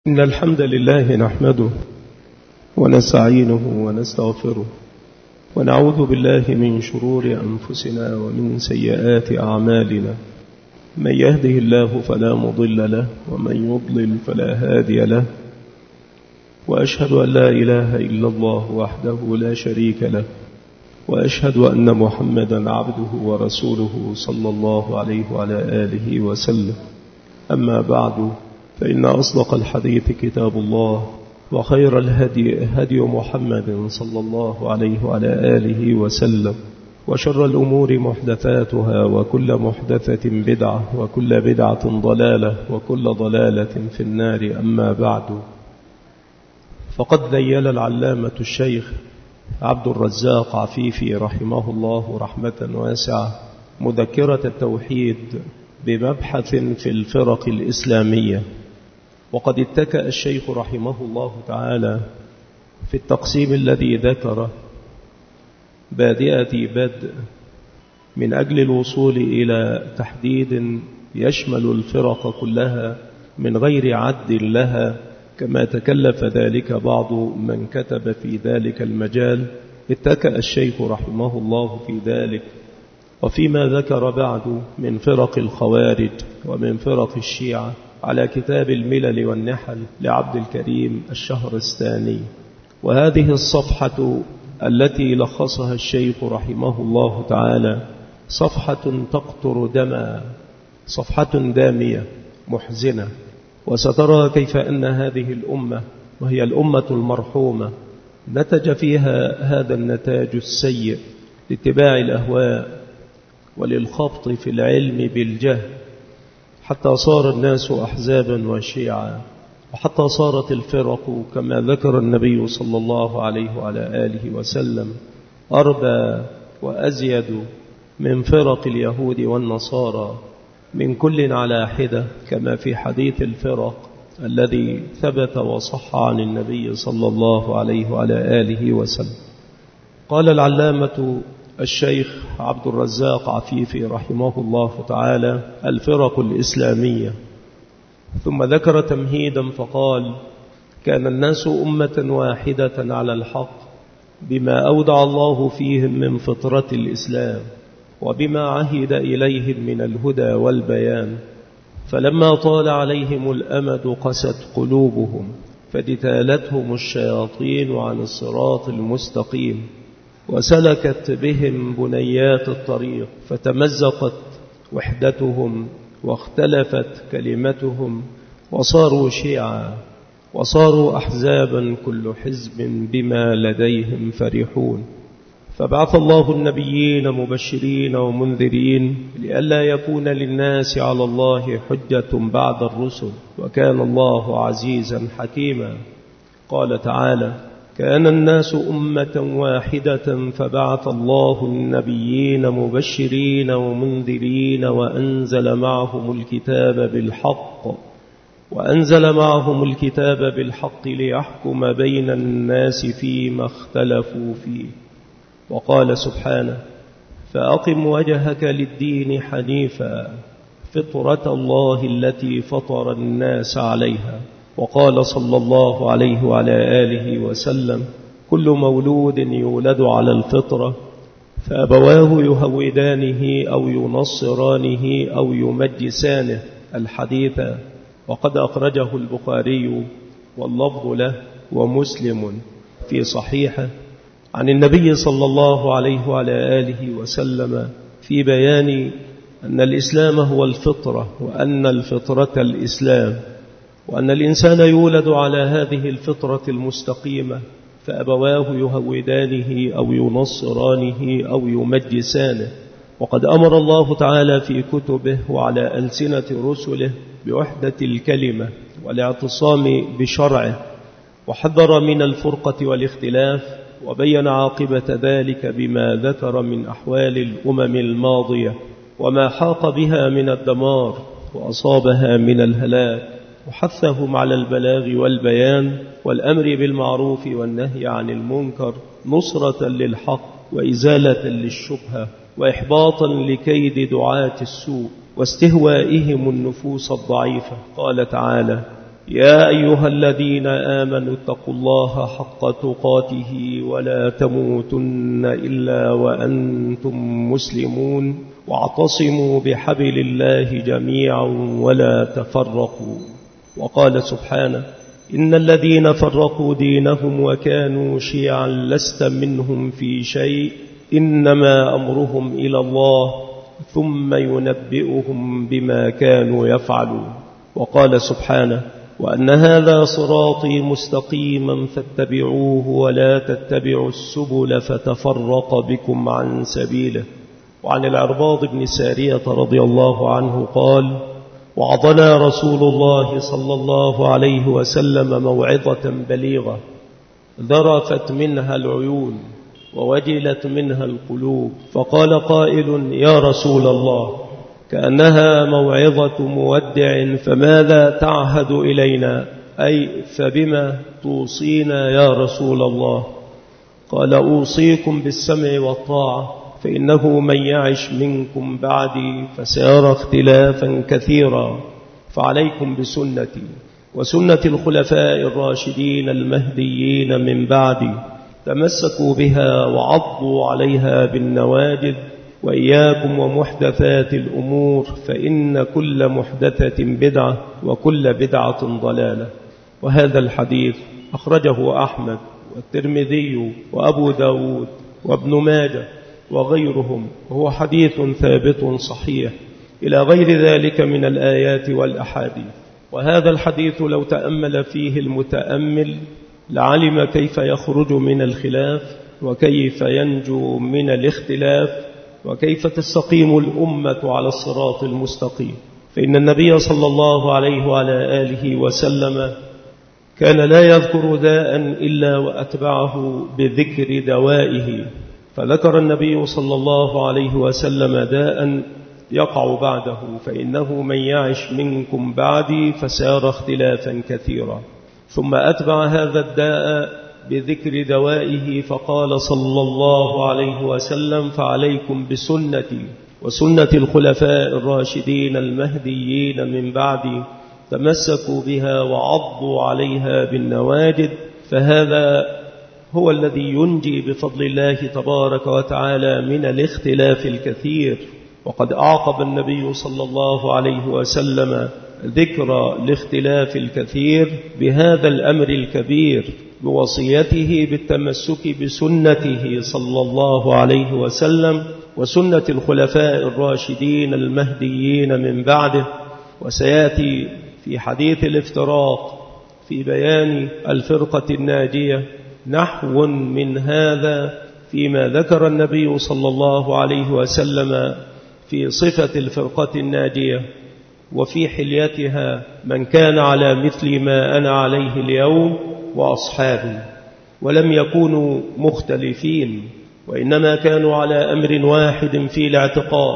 إن الحمد لله نحمده ونستعينه ونستغفره ونعوذ بالله من شرور أنفسنا ومن سيئات أعمالنا. من يهده الله فلا مضل له ومن يضلل فلا هادي له، وأشهد أن لا إله إلا الله وحده لا شريك له، وأشهد أن محمدا عبده ورسوله صلى الله عليه وعلى آله وسلم. أما بعد، فإن أصدق الحديث كتاب الله، وخير الهدي هدي محمد صلى الله عليه وعلى آله وسلم، وشر الأمور محدثاتها، وكل محدثة بدعة، وكل بدعة ضلالة، وكل ضلالة في النار. أما بعد، فقد ذيل العلامة الشيخ عبد الرزاق عفيفي رحمه الله رحمة واسعة مذكرة التوحيد بمبحث في الفرق الإسلامية. وقد اتكأ الشيخ رحمه الله تعالى في التقسيم الذي ذكره بادئة بدء من أجل الوصول إلى تحديد يشمل الفرق كلها من غير عد لها، كما تكلف ذلك بعض من كتب في ذلك المجال. اتكأ الشيخ رحمه الله في ذلك، وفيما ذكر بعد من فرق الخوارج ومن فرق الشيعة على كتاب الملل والنحل لعبد الكريم الشهرستاني. وهذه الصفحة التي لخصها الشيخ رحمه الله تعالى صفحة تقطر دما، صفحة دامية محزنة. وسترى كيف أن هذه الأمة، وهي الأمة المرحومة، نتج فيها هذا النتاج السيء لاتباع الأهواء وللخبط في العلم بالجهل، حتى صار الناس أحزابا وشيعا، وحتى صارت الفرق كما ذكر النبي صلى الله عليه وعلى آله وسلم أربى وأزيد من فرق اليهود والنصارى، من كل على حدة، كما في حديث الفرق الذي ثبت وصح عن النبي صلى الله عليه وعلى آله وسلم. قال العلامة الشيخ عبد الرزاق عفيفي رحمه الله تعالى: الفرق الإسلامية. ثم ذكر تمهيدا فقال: كان الناس أمة واحدة على الحق بما أودع الله فيهم من فطرة الإسلام، وبما عهد إليهم من الهدى والبيان، فلما طال عليهم الأمد قست قلوبهم، فاجتالتهم الشياطين عن الصراط المستقيم، وسلكت بهم بنيات الطريق، فتمزقت وحدتهم واختلفت كلمتهم، وصاروا شيعا، وصاروا أحزابا، كل حزب بما لديهم فرحون. فبعث الله النبيين مبشرين ومنذرين لئلا يكون للناس على الله حجة بعد الرسل، وكان الله عزيزا حكيما. قال تعالى: كان الناس أمة واحدة فبعث الله النبيين مبشرين ومنذرين وأنزل معهم الكتاب بالحق ليحكم بين الناس فيما اختلفوا فيه. وقال سبحانه: فأقم وجهك للدين حنيفا فطرة الله التي فطر الناس عليها. وقال صلى الله عليه وعلى آله وسلم: كل مولود يولد على الفطرة، فأبواه يهودانه أو ينصرانه أو يمجسانه. الحديث وقد أخرجه البخاري واللفظ له ومسلم في صحيحه عن النبي صلى الله عليه وعلى آله وسلم في بيان أن الإسلام هو الفطرة، وأن الفطرة الإسلام، وأن الإنسان يولد على هذه الفطرة المستقيمة، فأبواه يهودانه أو ينصرانه أو يمجسانه. وقد أمر الله تعالى في كتبه وعلى ألسنة رسله بوحدة الكلمة والاعتصام بشرعه، وحذر من الفرقة والاختلاف، وبين عاقبة ذلك بما ذكر من أحوال الأمم الماضية وما حاق بها من الدمار وأصابها من الهلاك، وحثهم على البلاغ والبيان والأمر بالمعروف والنهي عن المنكر، نصرة للحق وإزالة للشبهة، وإحباطا لكيد دعاة السوء واستهوائهم النفوس الضعيفة. قال تعالى: يا أيها الذين آمنوا اتقوا الله حق تقاته ولا تموتن إلا وأنتم مسلمون واعتصموا بحبل الله جميعا ولا تفرقوا. وقال سبحانه إن الذين فرقوا دينهم وكانوا شيعا لست منهم في شيء إنما أمرهم إلى الله ثم ينبئهم بما كانوا يفعلون. وقال سبحانه وأن هذا صراطي مستقيما فاتبعوه ولا تتبعوا السبل فتفرق بكم عن سبيله. وعن العرباض بن سارية رضي الله عنه قال وعظنا رسول الله صلى الله عليه وسلم موعظة بليغة ذرفت منها العيون ووجلت منها القلوب، فقال قائل يا رسول الله كأنها موعظة مودع فماذا تعهد إلينا، أي فبما توصينا يا رسول الله؟ قال أوصيكم بالسمع والطاعة فإنه من يعش منكم بعدي فسيرى اختلافا كثيرا، فعليكم بسنتي وسنة الخلفاء الراشدين المهديين من بعدي، تمسكوا بها وعضوا عليها بالنواجذ، وإياكم ومحدثات الأمور فإن كل محدثة بدعة وكل بدعة ضلالة. وهذا الحديث أخرجه أحمد والترمذي وأبو داود وابن ماجه وغيرهم، وهو حديث ثابت صحيح إلى غير ذلك من الآيات والأحاديث. وهذا الحديث لو تأمل فيه المتأمل لعلم كيف يخرج من الخلاف وكيف ينجو من الاختلاف وكيف تستقيم الأمة على الصراط المستقيم. فإن النبي صلى الله عليه وعلى آله وسلم كان لا يذكر داء إلا وأتبعه بذكر دوائه، فذكر النبي صلى الله عليه وسلم داء يقع بعده فإنه من يعش منكم بعدي فسيرى اختلافا كثيرا، ثم أتبع هذا الداء بذكر دوائه فقال صلى الله عليه وسلم فعليكم بسنتي وسنة الخلفاء الراشدين المهديين من بعدي، تمسكوا بها وعضوا عليها بالنواجذ، فهذا هو الذي ينجي بفضل الله تبارك وتعالى من الاختلاف الكثير. وقد أعقب النبي صلى الله عليه وسلم ذكر الاختلاف الكثير بهذا الأمر الكبير بوصيته بالتمسك بسنته صلى الله عليه وسلم وسنة الخلفاء الراشدين المهديين من بعده. وسيأتي في حديث الافتراق في بيان الفرقة الناجية نحو من هذا فيما ذكر النبي صلى الله عليه وسلم في صفة الفرقة الناجية وفي حليتها من كان على مثل ما أنا عليه اليوم وأصحابي، ولم يكونوا مختلفين وإنما كانوا على أمر واحد في الاعتقاد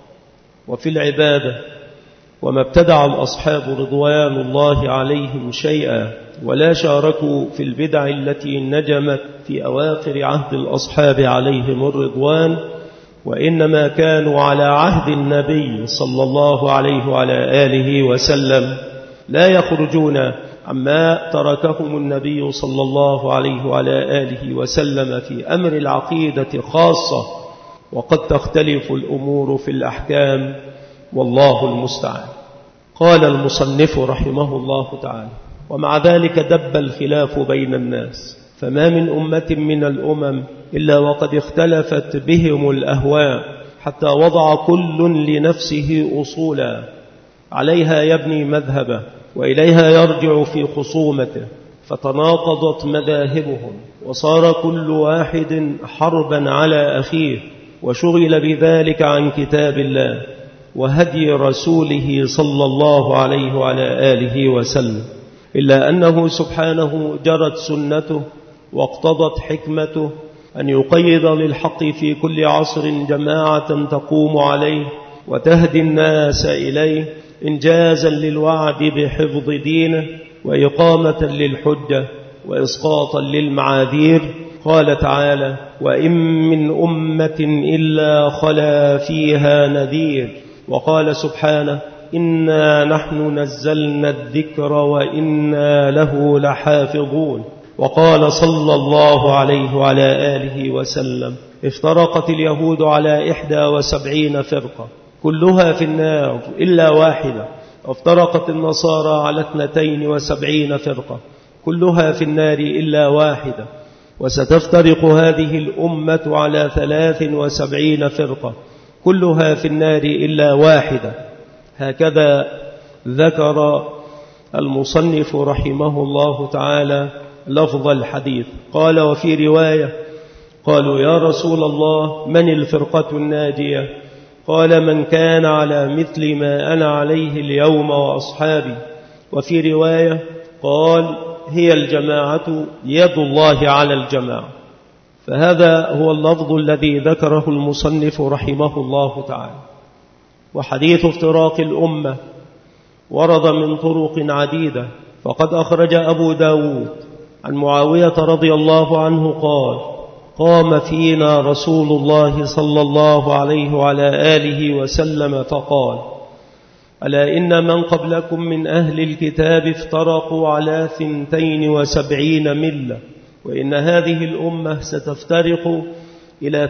وفي العبادة، وما ابتدع الأصحاب رضوان الله عليهم شيئا ولا شاركوا في البدع التي نجمت في أواخر عهد الأصحاب عليهم الرضوان، وإنما كانوا على عهد النبي صلى الله عليه وعلى آله وسلم لا يخرجون عما تركهم النبي صلى الله عليه وعلى آله وسلم في أمر العقيدة خاصة، وقد تختلف الأمور في الأحكام والله المستعان. قال المصنف رحمه الله تعالى ومع ذلك دب الخلاف بين الناس، فما من أمة من الأمم إلا وقد اختلفت بهم الأهواء حتى وضع كل لنفسه أصولا عليها يبني مذهبه وإليها يرجع في خصومته، فتناقضت مذاهبهم وصار كل واحد حربا على أخيه، وشغل بذلك عن كتاب الله وهدي رسوله صلى الله عليه وعلى آله وسلم، إلا أنه سبحانه جرت سنته واقتضت حكمته أن يقيض للحق في كل عصر جماعة تقوم عليه وتهدي الناس إليه إنجازا للوعد بحفظ دينه وإقامة للحجة وإسقاطا للمعاذير. قال تعالى وإن من أمة إلا خلا فيها نذير. وقال سبحانه إنا نحن نزلنا الذكر وإنا له لحافظون. وقال صلى الله عليه وعلى آله وسلم: افترقت اليهود على 71 فرقة كلها في النار إلا واحدة، وافترقت النصارى على 72 فرقة كلها في النار إلا واحدة، وستفترق هذه الأمة على 73 فرقة كلها في النار إلا واحدة. هكذا ذكر المصنف رحمه الله تعالى لفظ الحديث. قال: وفي رواية قالوا: يا رسول الله، من الفرقة الناجية؟ قال: من كان على مثل ما أنا عليه اليوم وأصحابي. وفي رواية قال: هي الجماعة، يد الله على الجماعة. فهذا هو اللفظ الذي ذكره المصنف رحمه الله تعالى. وحديث افتراق الأمة ورد من طرق عديدة، فقد أخرج أبو داود عن معاوية رضي الله عنه قال: قام فينا رسول الله صلى الله عليه وعلى آله وسلم فقال: ألا إن من قبلكم من أهل الكتاب افترقوا على 72 ملة، وإن هذه الأمة ستفترق إلى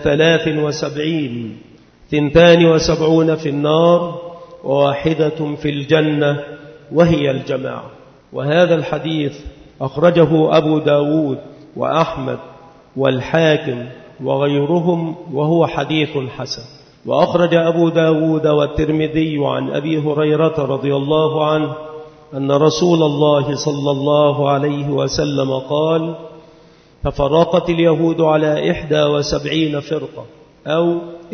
73، 72 في النار وواحدة في الجنة، وهي الجماعة. وهذا الحديث أخرجه أبو داود وأحمد والحاكم وغيرهم، وهو حديث حسن. وأخرج أبو داود والترمذي عن أبي هريرة رضي الله عنه أن رسول الله صلى الله عليه وسلم قال: تفرقت اليهود على 71 فرقة أو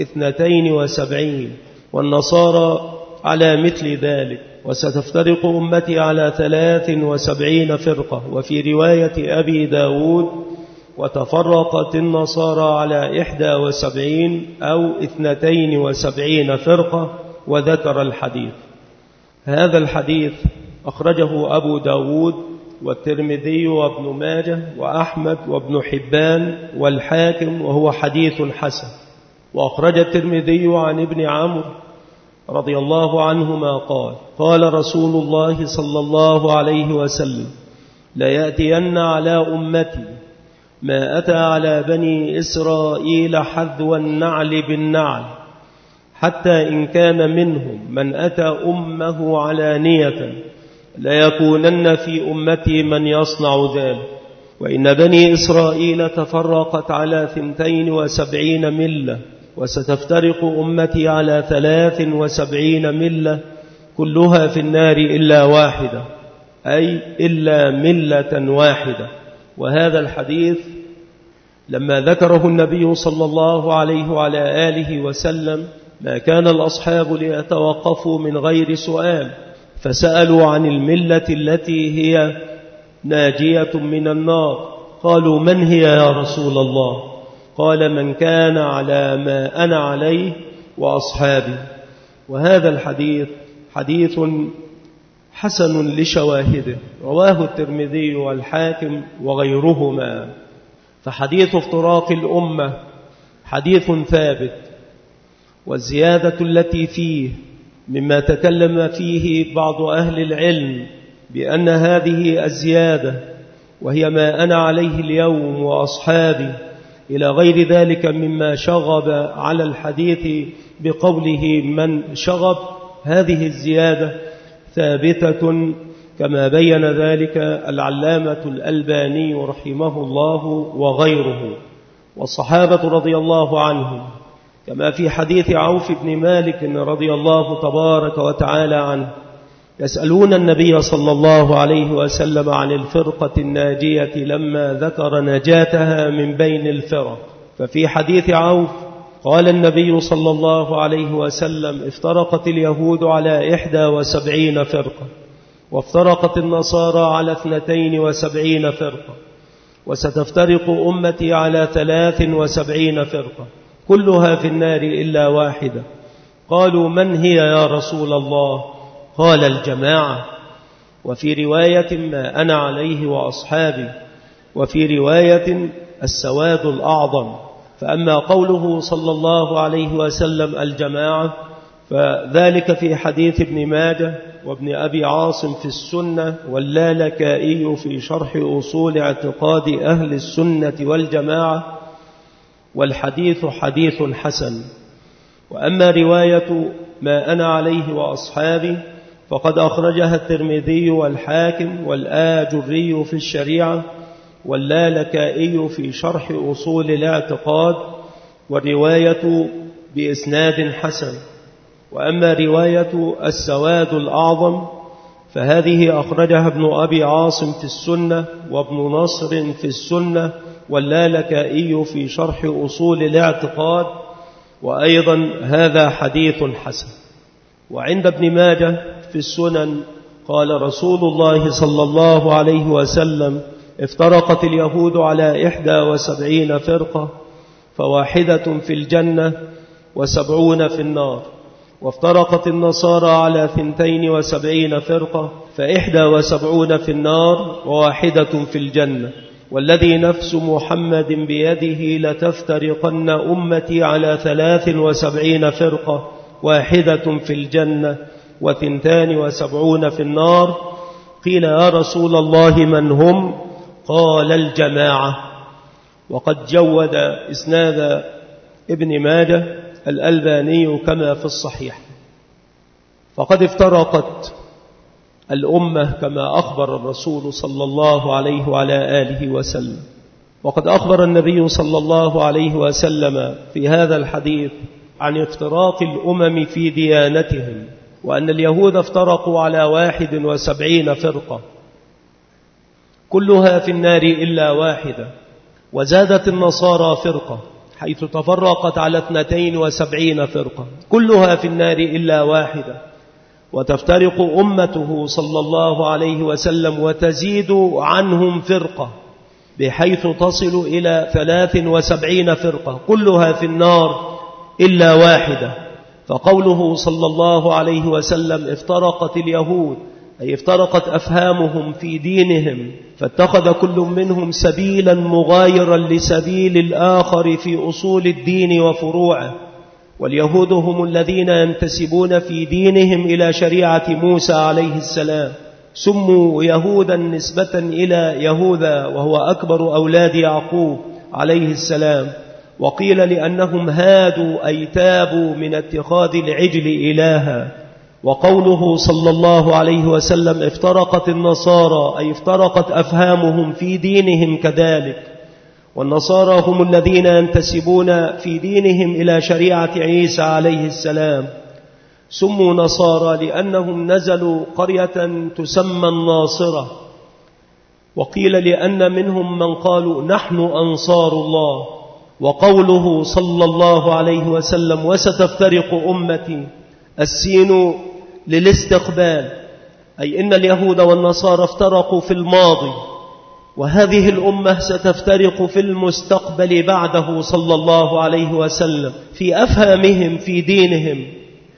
72، والنصارى على مثل ذلك، وستفترق أمتي على 73 فرقة. وفي رواية أبي داود: وتفرقت النصارى على 71 أو 72 فرقة، وذكر الحديث. هذا الحديث أخرجه أبو داود والترمذي وابن ماجه وأحمد وابن حبان والحاكم، وهو حديث حسن. وأخرج الترمذي عن ابن عمرو رضي الله عنهما قال: قال رسول الله صلى الله عليه وسلم: لا يأتين على أمتي ما أتى على بني إسرائيل حذو النعل بالنعل، حتى إن كان منهم من أتى أمه علانية ليكونن في أمتي من يصنع ذلك. وإن بني إسرائيل تفرقت على 72 ملة، وستفترق أمتي على 73 ملة كلها في النار إلا واحدة، أي إلا ملة واحدة. وهذا الحديث لما ذكره النبي صلى الله عليه وعلى آله وسلم ما كان الأصحاب ليتوقفوا من غير سؤال، فسألوا عن الملة التي هي ناجية من النار. قالوا: من هي يا رسول الله؟ قال: من كان على ما أنا عليه وأصحابي. وهذا الحديث حديث حسن لشواهده، رواه الترمذي والحاكم وغيرهما. فحديث افتراق الأمة حديث ثابت، والزيادة التي فيه مما تكلم فيه بعض أهل العلم بأن هذه الزيادة وهي ما أنا عليه اليوم وأصحابي إلى غير ذلك مما شغب على الحديث بقوله من شغب، هذه الزيادة ثابتة كما بين ذلك العلامة الألباني رحمه الله وغيره والصحابة رضي الله عنهم، كما في حديث عوف بن مالك رضي الله تبارك وتعالى عنه: يسألون النبي صلى الله عليه وسلم عن الفرقة الناجية لما ذكر نجاتها من بين الفرق. ففي حديث عوف قال النبي صلى الله عليه وسلم: افترقت اليهود على 71 فرقة، وافترقت النصارى على 72 فرقة، وستفترق أمتي على 73 فرقة كلها في النار إلا واحدة. قالوا: من هي يا رسول الله؟ قال: الجماعة. وفي رواية: ما أنا عليه وأصحابي. وفي رواية: السواد الأعظم. فأما قوله صلى الله عليه وسلم الجماعة، فذلك في حديث ابن ماجه وابن أبي عاصم في السنة واللالكائي في شرح أصول اعتقاد أهل السنة والجماعة، والحديث حديث حسن. وأما رواية ما أنا عليه وأصحابي فقد أخرجها الترمذي والحاكم والآجري في الشريعة واللالكائي في شرح أصول الاعتقاد، والرواية بإسناد حسن. وأما رواية السواد الأعظم فهذه أخرجها ابن أبي عاصم في السنة وابن نصر في السنة واللالكائي في شرح أصول الاعتقاد، وأيضا هذا حديث حسن. وعند ابن ماجه في السنن قال رسول الله صلى الله عليه وسلم: افترقت اليهود على 71 فرقة، فواحدة في الجنة و70 في النار. وافترقت النصارى على 72 فرقة، ف71 في النار وواحدة في الجنة. والذي نفس محمد بيده لتفترقن أمتي على 73 فرقة، واحدة في الجنة و72 في النار. قيل: يا رسول الله من هم؟ قال: الجماعة. وقد جود إسناد ابن ماجه الألباني كما في الصحيح. فقد افترقت الأمة كما أخبر الرسول صلى الله عليه وعلى آله وسلم. وقد أخبر النبي صلى الله عليه وسلم في هذا الحديث عن افتراق الأمم في ديانتهم، وأن اليهود افترقوا على 71 فرقة كلها في النار إلا واحدة. وزادت النصارى فرقة حيث تفرقت على 72 فرقة كلها في النار إلا واحدة. وتفترق أمته صلى الله عليه وسلم وتزيد عنهم فرقة بحيث تصل إلى 73 فرقة كلها في النار إلا واحدة. فقوله صلى الله عليه وسلم افترقت اليهود أي افترقت أفهامهم في دينهم، فاتخذ كل منهم سبيلا مغايرا لسبيل الآخر في أصول الدين وفروعه. واليهود هم الذين ينتسبون في دينهم إلى شريعة موسى عليه السلام، سموا يهودا نسبة إلى يهوذا وهو أكبر أولاد يعقوب عليه السلام. وقيل لأنهم هادوا أي تابوا من اتخاذ العجل إلها. وقوله صلى الله عليه وسلم افترقت النصارى أي افترقت أفهامهم في دينهم كذلك. والنصارى هم الذين ينتسبون في دينهم إلى شريعة عيسى عليه السلام، سموا نصارى لأنهم نزلوا قرية تسمى الناصرة. وقيل لأن منهم من قالوا نحن أنصار الله. وقوله صلى الله عليه وسلم وستفترق أمتي، السين للاستقبال أي إن اليهود والنصارى افترقوا في الماضي، وهذه الأمة ستفترق في المستقبل بعده صلى الله عليه وسلم في أفهامهم في دينهم.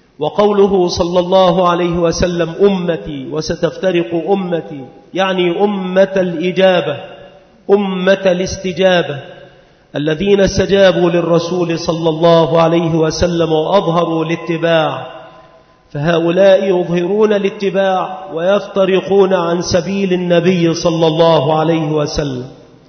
وقوله صلى الله عليه وسلم أمتي وستفترق أمتي يعني أمة الإجابة، أمة الاستجابة، الذين استجابوا للرسول صلى الله عليه وسلم وأظهروا الاتباع. فهؤلاء يظهرون الاتباع ويفترقون عن سبيل النبي صلى الله عليه وسلم.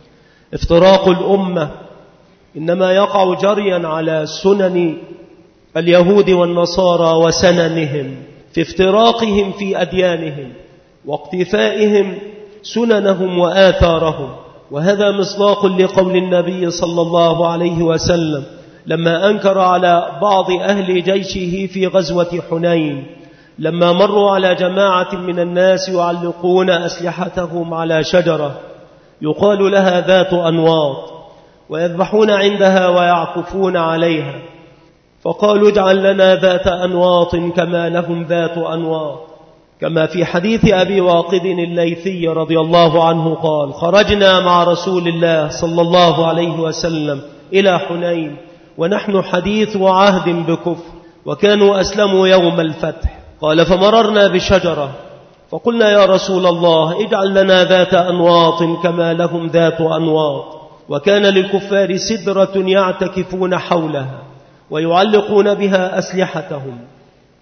افتراق الأمة إنما يقع جريا على سنن اليهود والنصارى وسننهم في افتراقهم في أديانهم واقتفائهم سننهم وآثارهم. وهذا مصداق لقول النبي صلى الله عليه وسلم لما أنكر على بعض أهل جيشه في غزوة حنين، لما مروا على جماعة من الناس يعلقون أسلحتهم على شجرة يقال لها ذات أنواط، ويذبحون عندها ويعكفون عليها، فقالوا اجعل لنا ذات أنواط كما لهم ذات أنواط. كما في حديث أبي واقد الليثي رضي الله عنه قال خرجنا مع رسول الله صلى الله عليه وسلم إلى حنين ونحن حديث عهد بكفر، وكانوا أسلموا يوم الفتح. قال فمررنا بشجرة فقلنا يا رسول الله اجعل لنا ذات أنواط كما لهم ذات أنواط. وكان للكفار سدرة يعتكفون حولها ويعلقون بها أسلحتهم،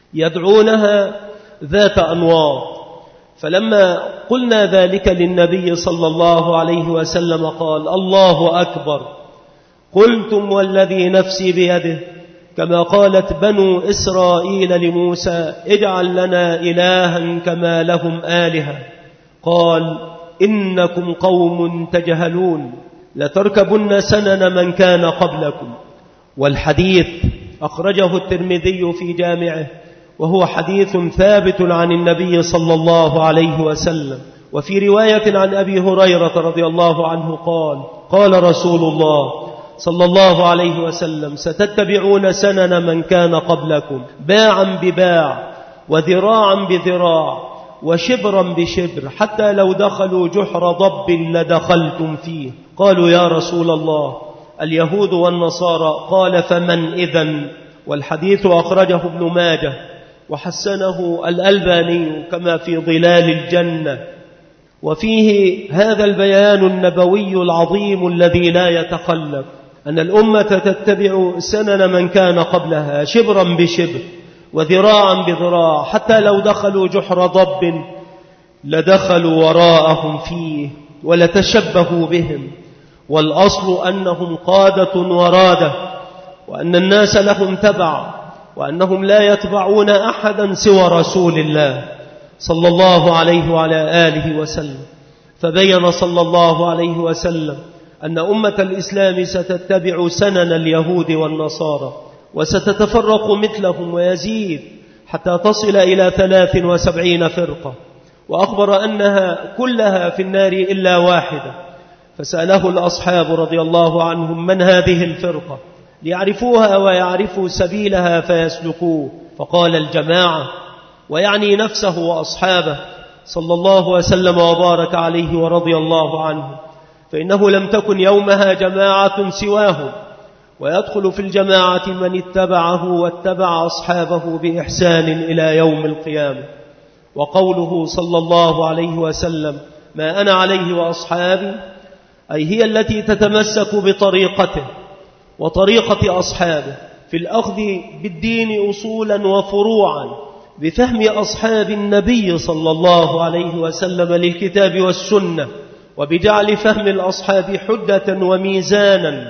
يدعونها ذات أنواط. فلما قلنا ذلك للنبي صلى الله عليه وسلم قال: الله أكبر. قلتم والذي نفسي بيده، كما قالت بنو إسرائيل لموسى: اجعل لنا إلها كما لهم آلهة. قال: إنكم قوم تجهلون، لتركبن سنن من كان قبلكم. والحديث أخرجه الترمذي في جامعه، وهو حديث ثابت عن النبي صلى الله عليه وسلم. وفي رواية عن أبي هريرة رضي الله عنه قال: قال رسول الله صلى الله عليه وسلم: ستتبعون سنن من كان قبلكم، باعا بباع، وذراعا بذراع، وشبرا بشبر، حتى لو دخلوا جحر ضب لدخلتم فيه. قالوا: يا رسول الله، اليهود والنصارى. قال: فمن إذن؟ والحديث أخرجه ابن ماجه وحسنه الألباني كما في ظلال الجنة. وفيه هذا البيان النبوي العظيم الذي لا يتخلف، أن الأمة تتبع سنن من كان قبلها شبرا بشبر وذراعا بذراع، حتى لو دخلوا جحر ضب لدخلوا وراءهم فيه ولتشبهوا بهم. والأصل أنهم قادة ورادة، وأن الناس لهم تبع، وأنهم لا يتبعون أحدا سوى رسول الله صلى الله عليه وعلى آله وسلم. فبين صلى الله عليه وسلم أن أمة الإسلام ستتبع سنن اليهود والنصارى، وستتفرق مثلهم ويزيد حتى تصل إلى 73 فرقة، وأخبر أنها كلها في النار إلا واحدة. فسأله الأصحاب رضي الله عنهم: من هذه الفرقة؟ ليعرفوها ويعرفوا سبيلها فيسلكوه. فقال: الجماعة، ويعني نفسه وأصحابه صلى الله وسلم وبارك عليه ورضي الله عنه، فإنه لم تكن يومها جماعة سواهم، ويدخل في الجماعة من اتبعه واتبع أصحابه بإحسان إلى يوم القيامة. وقوله صلى الله عليه وسلم: ما أنا عليه وأصحابي، أي هي التي تتمسك بطريقته وطريقة أصحابه في الأخذ بالدين أصولا وفروعا، بفهم أصحاب النبي صلى الله عليه وسلم للكتاب والسنة، وبجعل فهم الأصحاب حجة وميزانا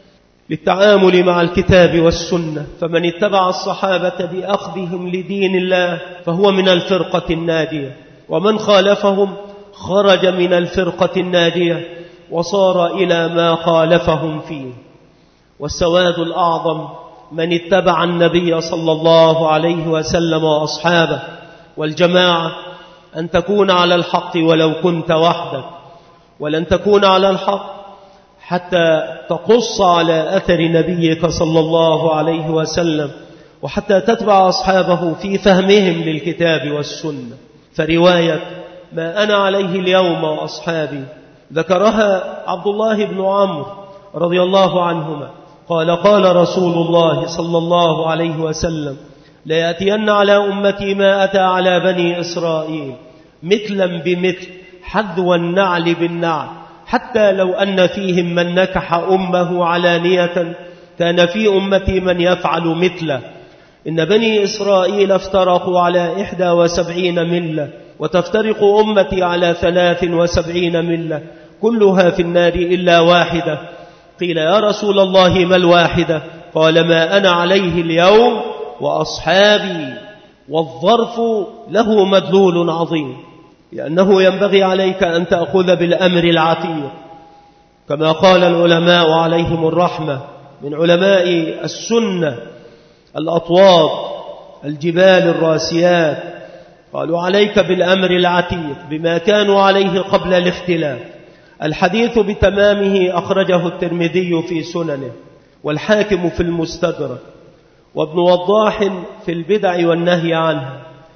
للتعامل مع الكتاب والسنة. فمن اتبع الصحابة بأخذهم لدين الله فهو من الفرقة الناجية، ومن خالفهم خرج من الفرقة الناجية وصار إلى ما خالفهم فيه. والسواد الأعظم من اتبع النبي صلى الله عليه وسلم وأصحابه. والجماعة أن تكون على الحق ولو كنت وحدك، ولن تكون على الحق حتى تقص على أثر نبيك صلى الله عليه وسلم، وحتى تتبع أصحابه في فهمهم للكتاب والسنة. فرواية ما أنا عليه اليوم وأصحابي ذكرها عبد الله بن عمرو رضي الله عنهما قال: قال رسول الله صلى الله عليه وسلم: ليأتين على أمتي ما أتى على بني إسرائيل، مثلا بمثل، حذو النعل بالنعل، حتى لو أن فيهم من نكح أمه علانية كان في أمتي من يفعل مثله. إن بني إسرائيل افترقوا على 71 ملة، وتفترق أمتي على 73 ملة، كلها في النار إلا واحدة. قيل: يا رسول الله ما الواحدة؟ قال: ما أنا عليه اليوم وأصحابي. والظرف له مدلول عظيم، لأنه ينبغي عليك أن تأخذ بالأمر العتيق، كما قال العلماء عليهم الرحمة من علماء السنة الأطواد الجبال الراسيات، قالوا: عليك بالأمر العتيق بما كانوا عليه قبل الاختلاف. الحديث بتمامه أخرجه الترمذي في سننه، والحاكم في المستدرك، وابن وضاح في البدع والنهي عنها،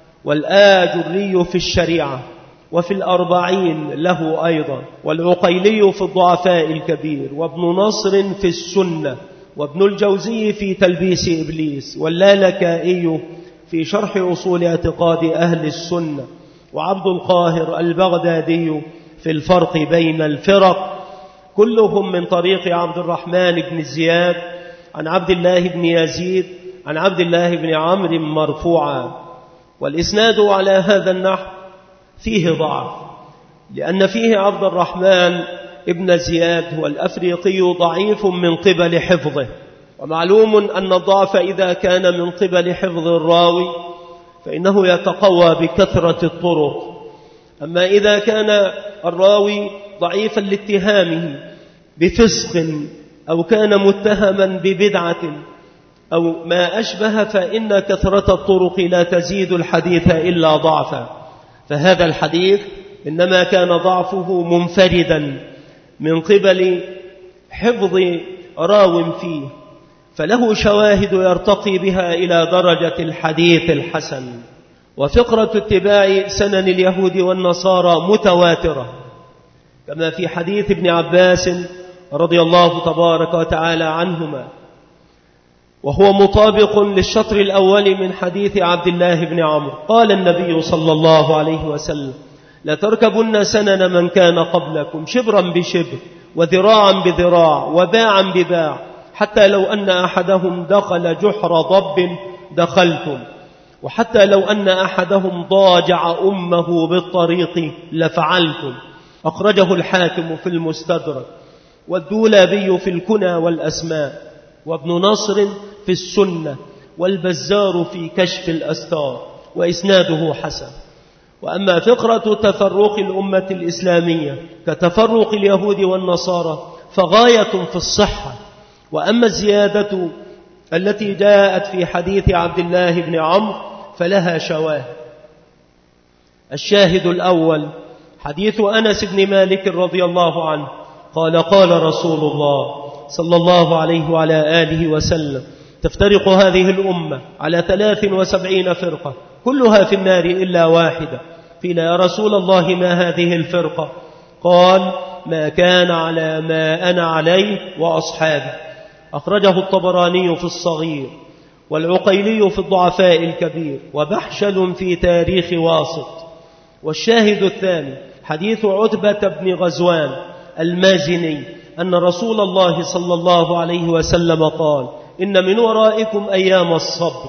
والآجري في الشريعة، وفي الأربعين له أيضا، والعقيلي في الضعفاء الكبير، وابن نصر في السنة، وابن الجوزي في تلبيس إبليس، واللالكائي في شرح أصول اعتقاد أهل السنة، وعبد القاهر البغدادي في الفرق بين الفرق، كلهم من طريق عبد الرحمن بن زياد عن عبد الله بن يزيد عن عبد الله بن عمرو مرفوعا. والإسناد على هذا النحو فيه ضعف، لأن فيه عبد الرحمن ابن زياد والأفريقي ضعيف من قبل حفظه، ومعلوم أن الضعف إذا كان من قبل حفظ الراوي فإنه يتقوى بكثرة الطرق. أما إذا كان الراوي ضعيفا لاتهامه بفسق أو كان متهما ببدعة أو ما أشبه، فإن كثرة الطرق لا تزيد الحديث إلا ضعفا. فهذا الحديث إنما كان ضعفه منفردا من قبل حفظ راو فيه، فله شواهد يرتقي بها إلى درجة الحديث الحسن. وفقرة اتباع سنن اليهود والنصارى متواترة، كما في حديث ابن عباس رضي الله تبارك وتعالى عنهما، وهو مطابق للشطر الأول من حديث عبد الله بن عمرو. قال النبي صلى الله عليه وسلم: لتركبن سنن من كان قبلكم شبرا بشبر وذراعا بذراع وباعا بباع، حتى لو أن أحدهم دخل جحر ضب دخلتم، وحتى لو أن أحدهم ضاجع أمه بالطريق لفعلتم. أخرجه الحاكم في المستدرك، والدولابي في الكنى والأسماء، وابن نصر في السنة، والبزار في كشف الأستار، وإسناده حسن. وأما فقرة تفرق الأمة الإسلامية كتفرق اليهود والنصارى فغاية في الصحة. وأما الزيادة التي جاءت في حديث عبد الله بن عمرو فلها شواهد. الشاهد الأول حديث أنس بن مالك رضي الله عنه قال: قال رسول الله صلى الله عليه وعلى آله وسلم: تفترق هذه الأمة على 73 فرقة كلها في النار إلا واحدة. قيل: يا رسول الله ما هذه الفرقة؟ قال: ما كان على ما أنا عليه وأصحابي. أخرجه الطبراني في الصغير، والعقيلي في الضعفاء الكبير، وبحشل في تاريخ واسط. والشاهد الثاني حديث عتبة بن غزوان المازني أن رسول الله صلى الله عليه وسلم قال: إن من ورائكم أيام الصبر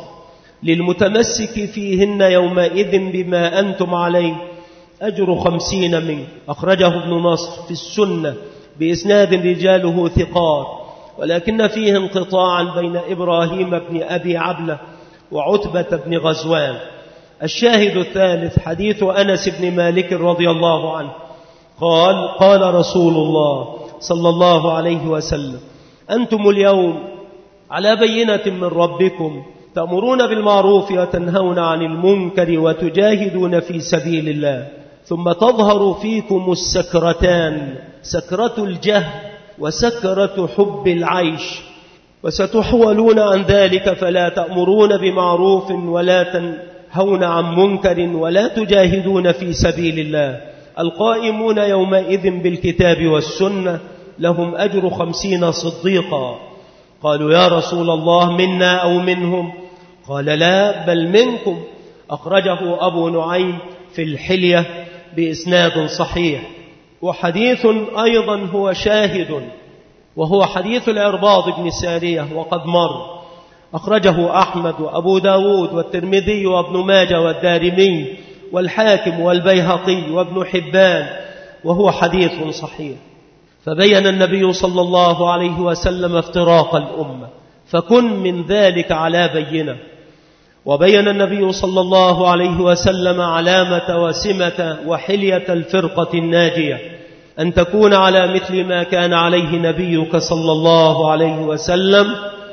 للمتمسك فيهن يومئذ بما أنتم عليه أجر 50 منه. أخرجه ابن نصر في السنة بإسناد رجاله ثقات، ولكن فيه انقطاعا بين إبراهيم بن أبي عبلة وعتبة بن غزوان. الشاهد الثالث حديث أنس بن مالك رضي الله عنه قال: قال رسول الله صلى الله عليه وسلم: أنتم اليوم على بينة من ربكم، تأمرون بالمعروف وتنهون عن المنكر وتجاهدون في سبيل الله، ثم تظهر فيكم السكرتان، سكرة الجهل وسكرة حب العيش، وستحولون عن ذلك فلا تأمرون بمعروف ولا تنهون عن منكر ولا تجاهدون في سبيل الله. القائمون يومئذ بالكتاب والسنة لهم أجر 50 صديقا. قالوا: يا رسول الله منا أو منهم؟ قال: لا، بل منكم. أخرجه أبو نعيم في الحلية بإسناد صحيح. وحديث أيضا هو شاهد، وهو حديث العرباض بن سارية وقد مر. أخرجه أحمد وأبو داود والترمذي وابن ماجه والدارمي والحاكم والبيهقي وابن حبان، وهو حديث صحيح. فبين النبي صلى الله عليه وسلم افتراق الأمة، فكن من ذلك على بينة. وبين النبي صلى الله عليه وسلم علامة وسمة وحلية الفرقة الناجية، أن تكون على مثل ما كان عليه نبيك صلى الله عليه وسلم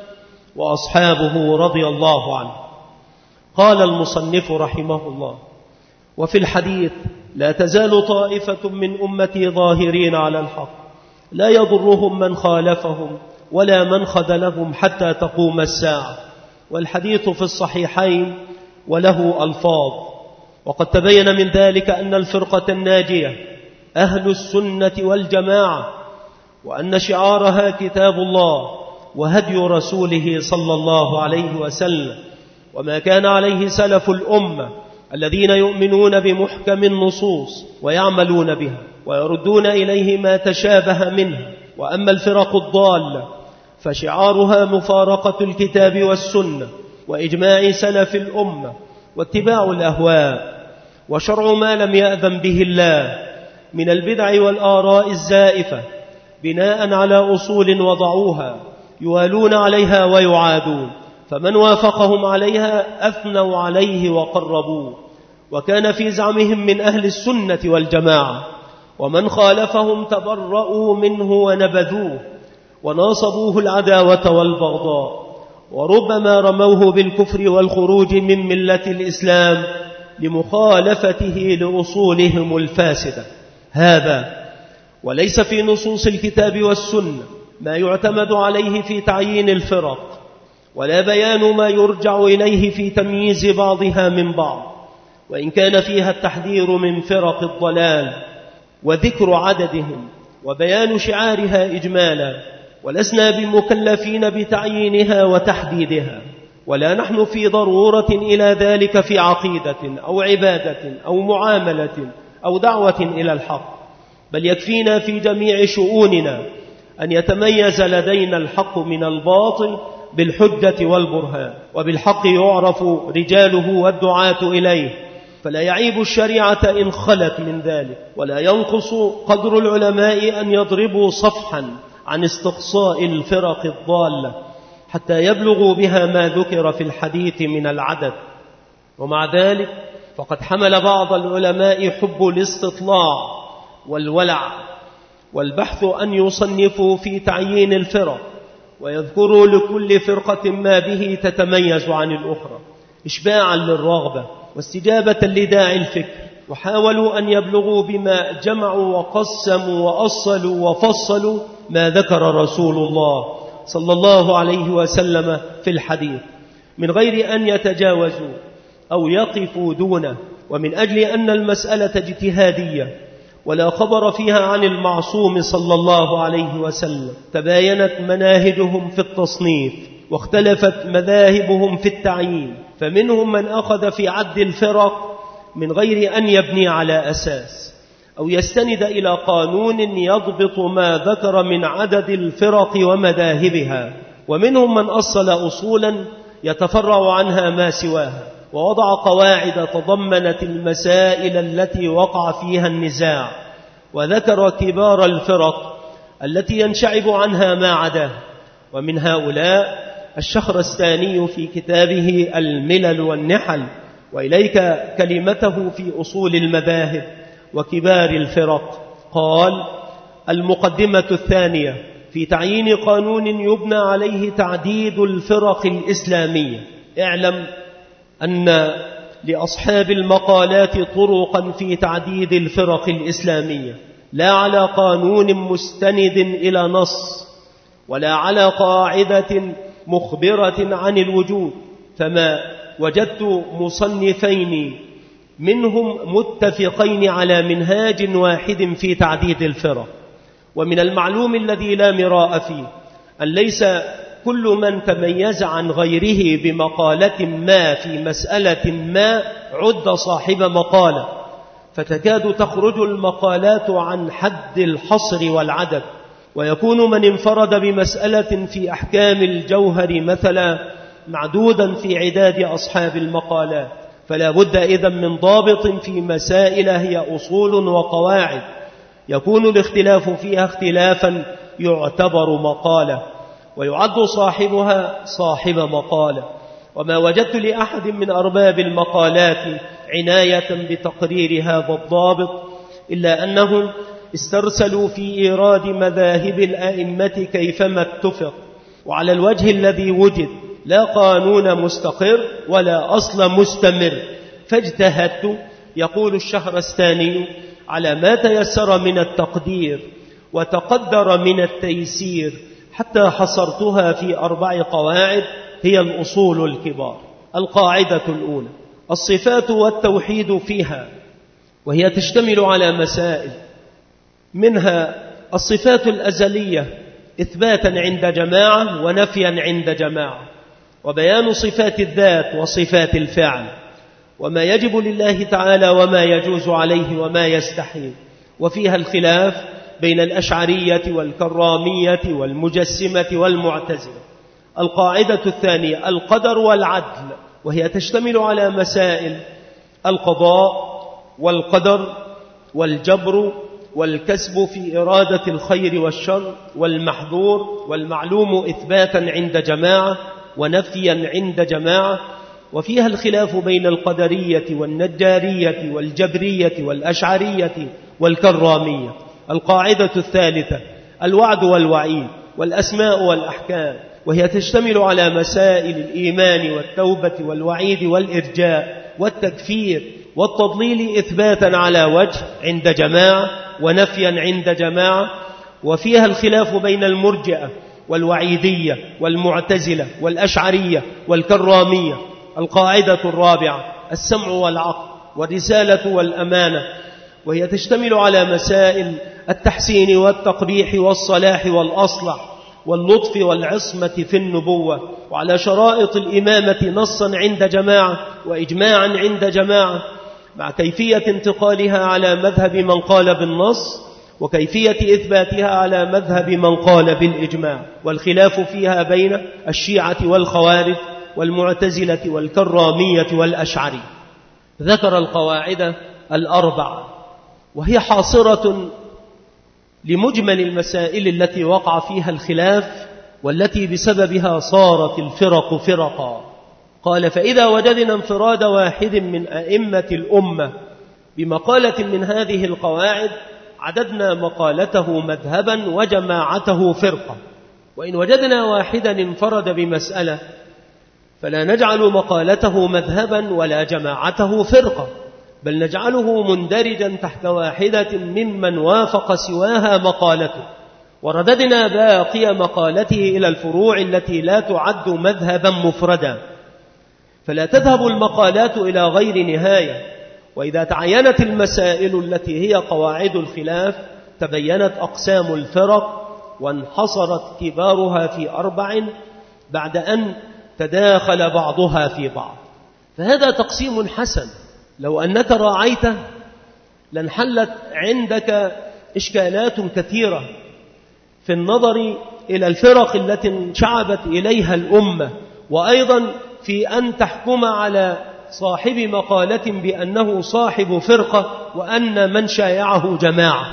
وأصحابه رضي الله عنه. قال المصنف رحمه الله: وفي الحديث: لا تزال طائفة من أمتي ظاهرين على الحق، لا يضرهم من خالفهم ولا من خذلهم حتى تقوم الساعة. والحديث في الصحيحين وله ألفاظ. وقد تبين من ذلك أن الفرقة الناجية أهل السنة والجماعة، وأن شعارها كتاب الله وهدي رسوله صلى الله عليه وسلم، وما كان عليه سلف الأمة الذين يؤمنون بمحكم النصوص ويعملون بها ويردون إليه ما تشابه منها. وأما الفرق الضالة فشعارها مفارقة الكتاب والسنة وإجماع سلف الأمة واتباع الأهواء وشرع ما لم يأذن به الله من البدع والآراء الزائفة بناء على أصول وضعوها يوالون عليها ويعادون، فمن وافقهم عليها أثنوا عليه وقربوه، وكان في زعمهم من أهل السنة والجماعة، ومن خالفهم تبرؤوا منه ونبذوه وناصبوه العداوة والبغضاء، وربما رموه بالكفر والخروج من ملة الإسلام لمخالفته لأصولهم الفاسدة. هذا وليس في نصوص الكتاب والسنة ما يعتمد عليه في تعيين الفرق، ولا بيان ما يرجع إليه في تمييز بعضها من بعض، وإن كان فيها التحذير من فرق الضلال وذكر عددهم وبيان شعارها إجمالا، ولسنا بمكلفين بتعيينها وتحديدها، ولا نحن في ضرورة إلى ذلك في عقيدة أو عبادة أو معاملة أو دعوة إلى الحق، بل يكفينا في جميع شؤوننا أن يتميز لدينا الحق من الباطل بالحجة والبرهان، وبالحق يعرف رجاله والدعاة إليه، فلا يعيب الشريعة إن خلت من ذلك، ولا ينقص قدر العلماء أن يضربوا صفحا عن استقصاء الفرق الضالة حتى يبلغوا بها ما ذكر في الحديث من العدد. ومع ذلك فقد حمل بعض العلماء حب الاستطلاع والولع والبحث أن يصنفوا في تعيين الفرق، ويذكروا لكل فرقة ما به تتميز عن الأخرى إشباعا للرغبة واستجابة لداعي الفكر، وحاولوا أن يبلغوا بما جمعوا وقسموا وأصلوا وفصلوا ما ذكر رسول الله صلى الله عليه وسلم في الحديث، من غير أن يتجاوزوا أو يقفوا دونه، ومن أجل أن المسألة اجتهادية ولا خبر فيها عن المعصوم صلى الله عليه وسلم، تباينت مناهجهم في التصنيف واختلفت مذاهبهم في التعيين، فمنهم من أخذ في عد الفرق من غير أن يبني على أساس أو يستند إلى قانون يضبط ما ذكر من عدد الفرق ومذاهبها، ومنهم من أصل أصولا يتفرع عنها ما سواها، ووضع قواعد تضمنت المسائل التي وقع فيها النزاع، وذكر كبار الفرق التي ينشعب عنها ما عداه. ومن هؤلاء الشخرستاني في كتابه الملل والنحل، وإليك كلمته في أصول المذاهب وكبار الفرق، قال: المقدمة الثانية في تعيين قانون يبنى عليه تعديد الفرق الإسلامية. اعلم أن لأصحاب المقالات طرقا في تعديد الفرق الإسلامية، لا على قانون مستند إلى نص ولا على قاعدة مخبرة عن الوجود، فما وجدت مصنفين منهم متفقين على منهاج واحد في تعديد الفرق. ومن المعلوم الذي لا مراء فيه أن ليس كل من تميز عن غيره بمقالة ما في مسألة ما عد صاحب مقالة، فتكاد تخرج المقالات عن حد الحصر والعدد، ويكون من انفرد بمسألة في أحكام الجوهر مثلا معدودا في عداد أصحاب المقالات، فلا بد إذن من ضابط في مسائل هي أصول وقواعد يكون الاختلاف فيها اختلافا يعتبر مقالة، ويعد صاحبها صاحب مقالة. وما وجدت لأحد من أرباب المقالات عناية بتقرير هذا الضابط، إلا أنهم استرسلوا في إيراد مذاهب الأئمة كيفما اتفق وعلى الوجه الذي وجد، لا قانون مستقر ولا أصل مستمر، فاجتهدت، يقول الشخرستاني، على ما تيسر من التقدير وتقدر من التيسير، حتى حصرتها في 4 قواعد هي الأصول الكبار. القاعدة الأولى: الصفات والتوحيد فيها، وهي تشتمل على مسائل، منها الصفات الأزلية إثباتا عند جماعة ونفيا عند جماعة، وبيان صفات الذات وصفات الفعل، وما يجب لله تعالى وما يجوز عليه وما يستحيل، وفيها الخلاف بين الأشعرية والكرامية والمجسمة والمعتزلة. القاعدة الثانية القدر والعدل، وهي تشتمل على مسائل القضاء والقدر والجبر والكسب في إرادة الخير والشر والمحظور والمعلوم إثباتا عند جماعة ونفيا عند جماعة، وفيها الخلاف بين القدرية والنجارية والجبرية والأشعرية والكرامية. القاعدة الثالثة الوعد والوعيد والأسماء والأحكام، وهي تشتمل على مسائل الإيمان والتوبة والوعيد والإرجاء والتكفير والتضليل إثباتا على وجه عند جماعة ونفيا عند جماعة، وفيها الخلاف بين المرجئة والوعيدية والمعتزلة والأشعرية والكرامية. القاعدة الرابعة السمع والعقل والرسالة والأمانة، وهي تشتمل على مسائل التحسين والتقبيح والصلاح والأصلح واللطف والعصمة في النبوة، وعلى شرائط الإمامة نصا عند جماعة وإجماعا عند جماعة، مع كيفية انتقالها على مذهب من قال بالنص وكيفية إثباتها على مذهب من قال بالإجماع، والخلاف فيها بين الشيعة والخوارج والمعتزلة والكرامية والأشعري. ذكر القواعد الأربعة، وهي حاصرة لمجمل المسائل التي وقع فيها الخلاف والتي بسببها صارت الفرق فرقا. قال: فإذا وجدنا انفراد واحد من أئمة الأمة بمقالة من هذه القواعد عددنا مقالته مذهبا وجماعته فرقة، وإن وجدنا واحدا انفرد بمسألة فلا نجعل مقالته مذهبا ولا جماعته فرقة، بل نجعله مندرجا تحت واحدة ممن وافق سواها مقالته، ورددنا باقي مقالته إلى الفروع التي لا تعد مذهبا مفردا، فلا تذهب المقالات إلى غير نهاية. وإذا تعينت المسائل التي هي قواعد الخلاف تبينت أقسام الفرق، وانحصرت كبارها في 4 بعد أن تداخل بعضها في بعض. فهذا تقسيم حسن، لو أنك راعيته لانحلت عندك إشكالات كثيرة في النظر إلى الفرق التي انشعبت إليها الأمة، وأيضا في أن تحكم على صاحب مقالة بأنه صاحب فرقة وأن من شايعه جماعة.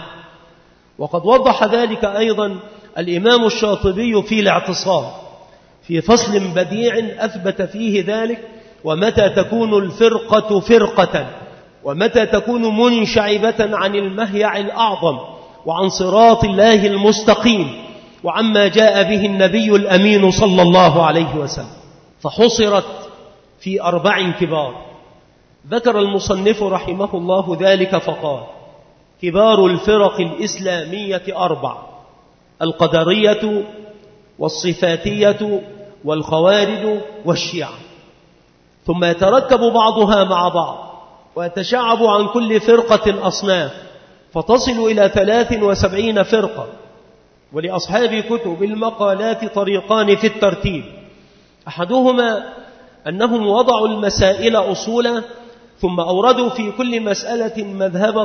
وقد وضح ذلك أيضا الإمام الشاطبي في الاعتصام في فصل بديع أثبت فيه ذلك: ومتى تكون الفرقة فرقة، ومتى تكون منشعبة عن المهيع الأعظم وعن صراط الله المستقيم وعما جاء به النبي الأمين صلى الله عليه وسلم. فحصرت في 4 كبار. ذكر المصنف رحمه الله ذلك فقال: كبار الفرق الإسلامية 4: القدرية والصفاتية والخوارج والشيعة، ثم يتركب بعضها مع بعض ويتشعب عن كل فرقة أصناف فتصل إلى 73 فرقة. ولأصحاب كتب المقالات طريقان في الترتيب: أحدهما أنهم وضعوا المسائل أصولا ثم أوردوا في كل مسألة مذهب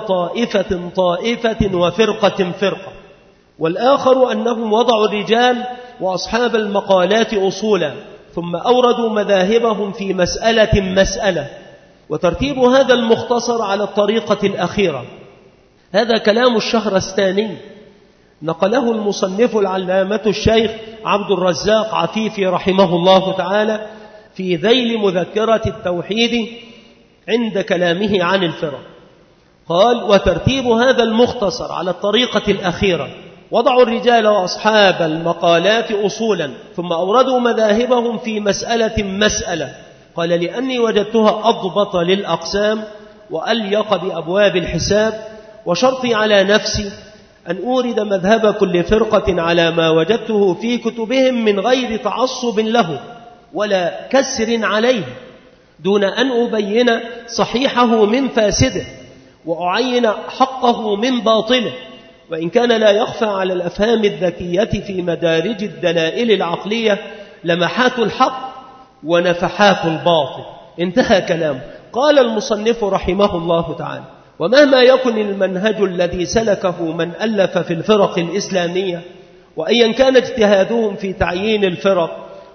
طائفة وفرقة فرقة، والآخر أنهم وضعوا الرجال وأصحاب المقالات أصولا ثم أوردوا مذاهبهم في مسألة، وترتيب هذا المختصر على الطريقة الأخيرة. هذا كلام الشهرستاني نقله المصنف العلامة الشيخ عبد الرزاق عفيفي رحمه الله تعالى في ذيل مذكرة التوحيد عند كلامه عن الفرق. قال: وترتيب هذا المختصر على الطريقة الأخيرة: وضعوا الرجال وأصحاب المقالات أصولا ثم أوردوا مذاهبهم في مسألة. قال: لأني وجدتها أضبط للأقسام وأليق بأبواب الحساب، وشرطي على نفسي أن أورد مذهب كل فرقة على ما وجدته في كتبهم من غير تعصب له ولا كسر عليه، دون أن أبين صحيحه من فاسده وأعين حقه من باطله، وإن كان لا يخفى على الأفهام الذكية في مدارج الدلائل العقلية لمحات الحق ونفحات الباطل. انتهى كلامه. قال المصنف رحمه الله تعالى: ومهما يكن المنهج الذي سلكه من ألف في الفرق الإسلامية، وأيا كان اجتهادهم في تعيين الفرق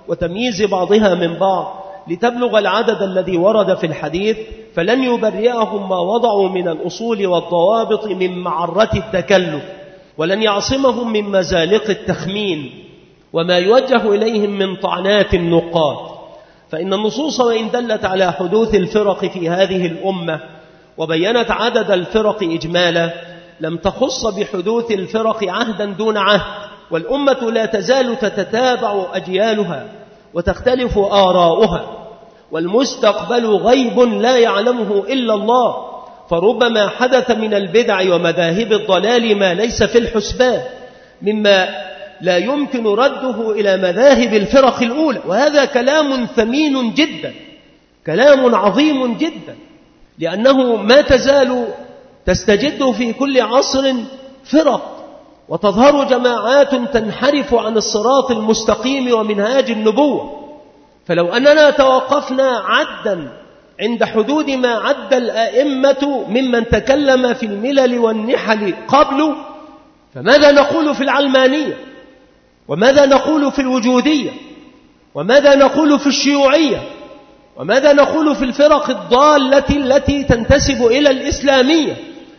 وتمييز بعضها من بعض لتبلغ العدد الذي ورد في الحديث، فلن يبرئهم ما وضعوا من الأصول والضوابط من معرة التكلف، ولن يعصمهم من مزالق التخمين وما يوجه إليهم من طعنات النقاد. فإن النصوص وإن دلت على حدوث الفرق في هذه الأمة وبينت عدد الفرق إجمالا، لم تخص بحدوث الفرق عهدا دون عهد، والأمة لا تزال تتتابع أجيالها وتختلف آراؤها، والمستقبل غيب لا يعلمه إلا الله، فربما حدث من البدع ومذاهب الضلال ما ليس في الحسبان مما لا يمكن رده إلى مذاهب الفرق الأولى. وهذا كلام ثمين جدا، كلام عظيم جدا، لأنه ما تزال تستجد في كل عصر فرق وتظهر جماعات تنحرف عن الصراط المستقيم ومنهاج النبوة. فلو أننا توقفنا عدا عند حدود ما عد الأئمة ممن تكلم في الملل والنحل قبل، فماذا نقول في العلمانية؟ وماذا نقول في الوجودية؟ وماذا نقول في الشيوعية؟ وماذا نقول في الفرق الضالة التي تنتسب إلى الإسلامية؟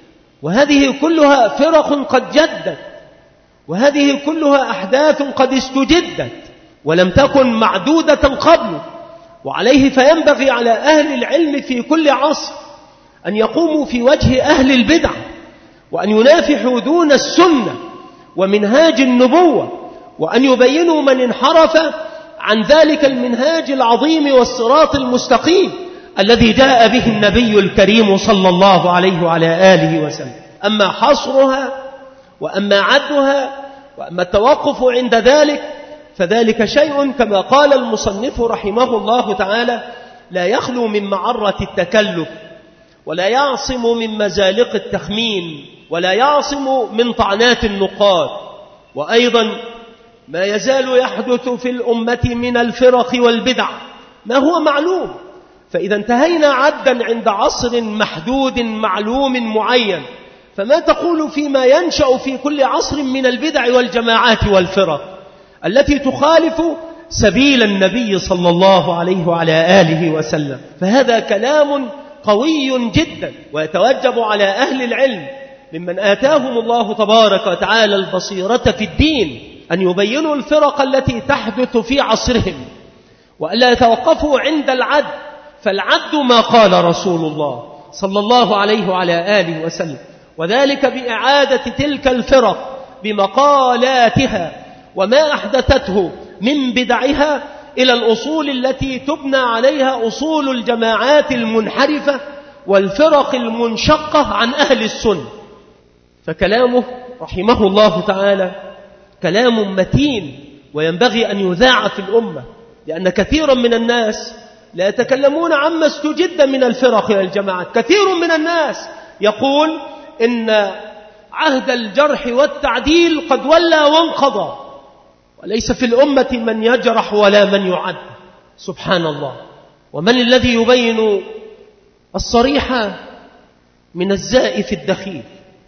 وهذه كلها فرق قد جدت، وهذه كلها أحداث قد استجدت ولم تكن معدودة قبل. وعليه فينبغي على أهل العلم في كل عصر أن يقوموا في وجه أهل البدع، وأن ينافحوا دون السنة ومنهاج النبوة، وأن يبينوا من انحرف عن ذلك المنهاج العظيم والصراط المستقيم الذي جاء به النبي الكريم صلى الله عليه وعلى آله وسلم. أما حصرها وأما عدها وأما التوقف عند ذلك فذلك شيء كما قال المصنف رحمه الله تعالى لا يخلو من معرة التكلف، ولا يعصم من مزالق التخمين، ولا يعصم من طعنات النقاد. وأيضا ما يزال يحدث في الأمة من الفرق والبدع ما هو معلوم. فإذا انتهينا عدا عند عصر محدود معلوم معين، فما تقول فيما ينشأ في كل عصر من البدع والجماعات والفرق التي تخالف سبيل النبي صلى الله عليه وعلى آله وسلم؟ فهذا كلام قوي جدا، ويتوجب على أهل العلم ممن آتاهم الله تبارك وتعالى البصيرة في الدين أن يبينوا الفرق التي تحدث في عصرهم، وألا يتوقفوا عند العد، فالعد ما قال رسول الله صلى الله عليه وعلى آله وسلم، وذلك بإعادة تلك الفرق بمقالاتها وما أحدثته من بدعها إلى الأصول التي تبنى عليها أصول الجماعات المنحرفة والفرق المنشقة عن أهل السنة. فكلامه رحمه الله تعالى كلام متين، وينبغي أن يذاع في الأمة، لأن كثيرا من الناس لا يتكلمون عما استجد من الفرق والجماعات. كثير من الناس يقول إن عهد الجرح والتعديل قد ولى وانقضى، وليس في الأمة من يجرح ولا من يعد. سبحان الله. ومن الذي يبين الصريح من الزائف الدخيل؟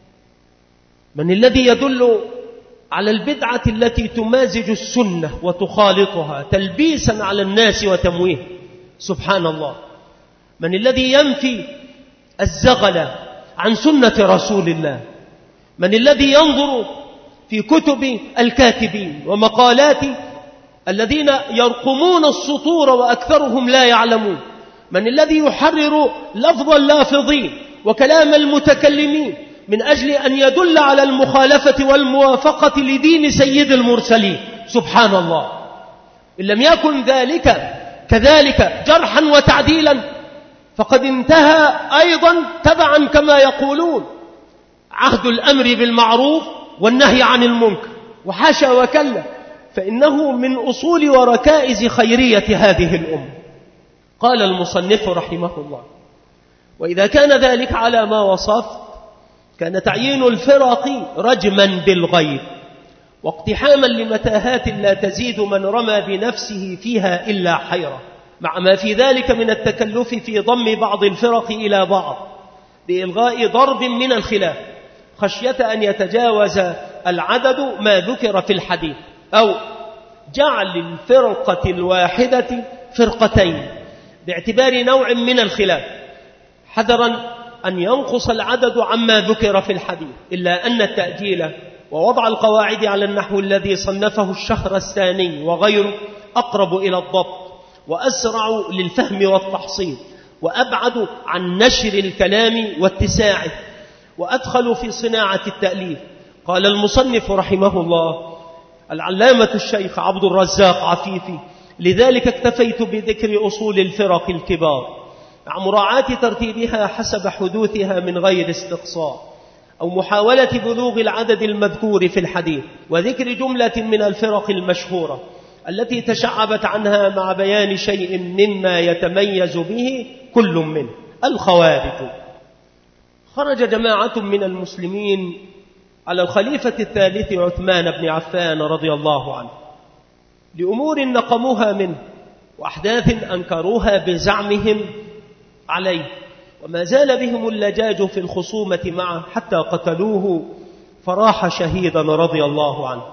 من الذي يدل على البدعة التي تمازج السنة وتخالطها تلبيسا على الناس وتمويه؟ سبحان الله. من الذي ينفي الزغل عن سنة رسول الله؟ من الذي ينظر في كتب الكاتبين ومقالات الذين يرقمون السطور وأكثرهم لا يعلمون؟ من الذي يحرر لفظ اللافظين وكلام المتكلمين من أجل أن يدل على المخالفة والموافقة لدين سيد المرسلين؟ سبحان الله. إن لم يكن ذلك كذلك جرحا وتعديلا فقد انتهى أيضا تبعا كما يقولون عهد الأمر بالمعروف والنهي عن المنكر، وحاشا وكلا، فإنه من أصول وركائز خيرية هذه الأمة. قال المصنف رحمه الله: وإذا كان ذلك على ما وصفت كان تعيين الفرق رجما بالغيب واقتحاما لمتاهات لا تزيد من رمى بنفسه فيها إلا حيرة، مع ما في ذلك من التكلف في ضم بعض الفرق إلى بعض بإلغاء ضرب من الخلاف خشية أن يتجاوز العدد ما ذكر في الحديث، أو جعل الفرقة الواحدة فرقتين باعتبار نوع من الخلاف، حذرا أن ينقص العدد عما ذكر في الحديث، إلا أن التأجيل ووضع القواعد على النحو الذي صنفه الشهرستاني وغيره أقرب إلى الضبط وأسرع للفهم والتحصيل وأبعد عن نشر الكلام واتساعه وأدخل في صناعة التأليف. قال المصنف رحمه الله العلامة الشيخ عبد الرزاق عفيفي: لذلك اكتفيت بذكر أصول الفرق الكبار مع مراعاة ترتيبها حسب حدوثها من غير استقصاء أو محاولة بلوغ العدد المذكور في الحديث، وذكر جملة من الفرق المشهورة التي تشعبت عنها مع بيان شيء مما يتميز به كل منه. الخوارج. خرج جماعة من المسلمين على الخليفة الثالث عثمان بن عفان رضي الله عنه لأمور نقموها منه وأحداث أنكروها بزعمهم عليه، وما زال بهم اللجاج في الخصومة معه حتى قتلوه فراح شهيدا رضي الله عنه.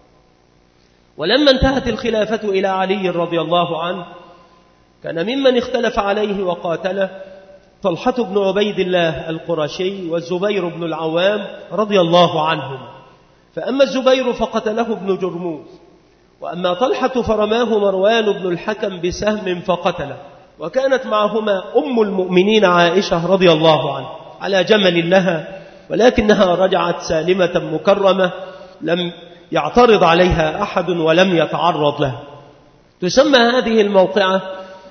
ولما انتهت الخلافة إلى علي رضي الله عنه كان ممن اختلف عليه وقاتله طلحة بن عبيد الله القرشي والزبير بن العوام رضي الله عنهم، فأما الزبير فقتله ابن جرموز، وأما طلحة فرماه مروان بن الحكم بسهم فقتله، وكانت معهما أم المؤمنين عائشة رضي الله عنها على جمل لها، ولكنها رجعت سالمة مكرمة لم يعترض عليها أحد ولم يتعرض لها. تسمى هذه الموقعة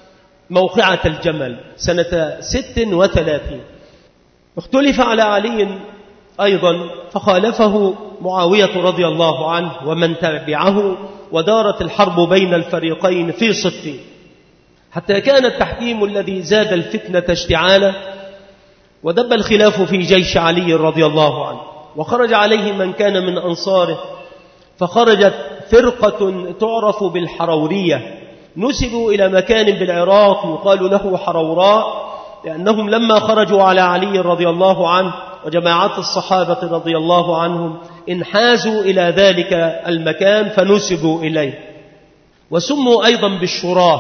موقعة الجمل سنة 36. اختلف على علي أيضا فخالفه معاوية رضي الله عنه ومن تبعه، ودارت الحرب بين الفريقين في صفين، حتى كان التحكيم الذي زاد الفتنة اشتعالا، ودب الخلاف في جيش علي رضي الله عنه، وخرج عليه من كان من أنصاره، فخرجت فرقة تعرف بالحرورية، نسبوا إلى مكان بالعراق يقال له حروراء، لأنهم لما خرجوا على علي رضي الله عنه وجماعات الصحابة رضي الله عنهم انحازوا إلى ذلك المكان فنسبوا إليه، وسموا أيضا بالشراه.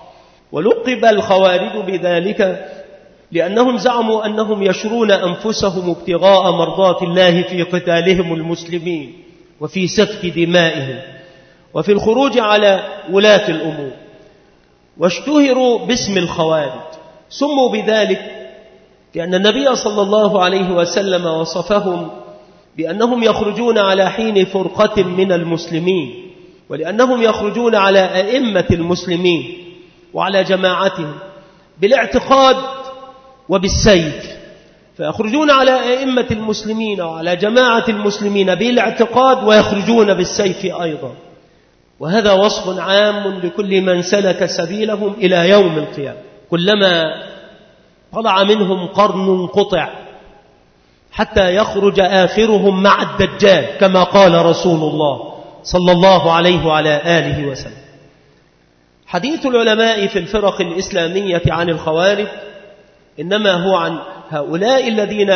ولقب الخوارج بذلك لأنهم زعموا أنهم يشرون أنفسهم ابتغاء مرضات الله في قتالهم المسلمين وفي سفك دمائهم وفي الخروج على ولاة الأمور، واشتهروا باسم الخوارج. سموا بذلك لأن النبي صلى الله عليه وسلم وصفهم بأنهم يخرجون على حين فرقة من المسلمين، ولأنهم يخرجون على أئمة المسلمين وعلى جماعتهم بالاعتقاد وبالسيف، فيخرجون على أئمة المسلمين وعلى جماعة المسلمين بالاعتقاد ويخرجون بالسيف أيضا. وهذا وصف عام لكل من سلك سبيلهم إلى يوم القيامة، كلما طلع منهم قرن قطع حتى يخرج آخرهم مع الدجال كما قال رسول الله صلى الله عليه وعلى آله وسلم. حديث العلماء في الفرق الإسلامية عن الخوارج إنما هو عن هؤلاء الذين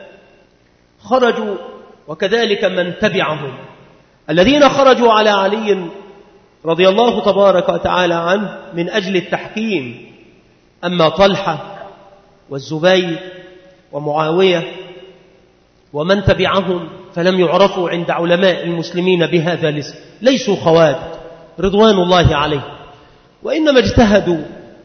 خرجوا وكذلك من تبعهم، الذين خرجوا على علي رضي الله تبارك وتعالى عنه من أجل التحكيم. أما طلحة والزبير ومعاوية ومن تبعهم فلم يعرفوا عند علماء المسلمين بهذا الاسم، ليسوا خوارج رضوان الله عليه، وإنما اجتهدوا،